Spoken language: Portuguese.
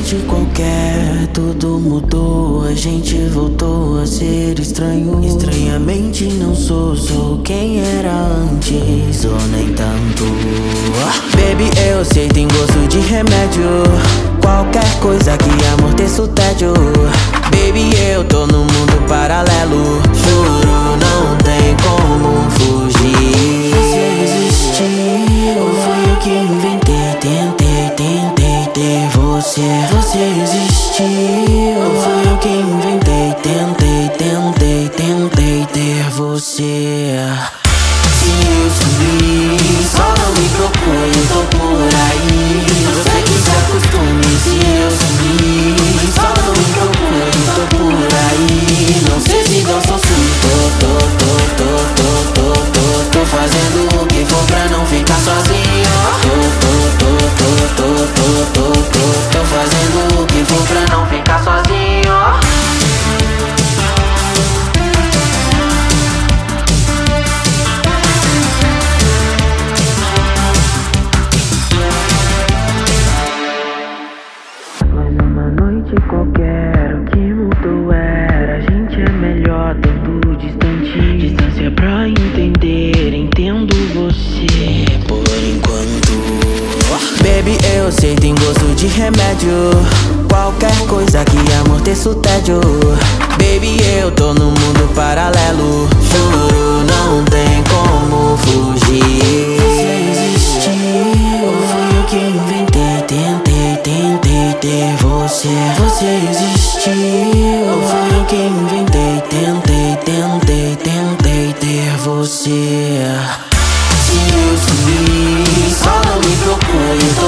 noite qualquer, tudo mudou. A gente voltou a ser estranho. Estranhamente não sou quem era antes, ou nem tanto. Baby, eu sei, tem gosto de remédio. Qualquer coisa que amorteça o tédio. Baby, eu tô no mundo paralelo. Juro, não tem como fugir. Você existiu, ou foi eu que inventei? Tentei ter você. Você existiu, ou foi eu que inventei? Tentei ter você. Se eu sumir, só não me procure, tô por aí. Você que se acostume. Se eu sumir, só não me procure, tô por aí. Não sei se gosto ou sim. Tô fazendo o que for pra não ficar sozinho. Tô fazendo o que for pra não ficar sozinho. Qualquer, o que mudou era, a gente é melhor tanto distante. Distância pra entender, entendo você por enquanto. Baby, eu sei, tem gosto de remédio. Qualquer coisa que amorteça o tédio. Baby, eu tô no mundo paralelo. Juro, não tem como fugir. Você existiu, ou foi eu que inventei? Tentei ter você. Você existiu, ou foi eu que inventei? Tentei ter você. Se eu sumir, só não me procure.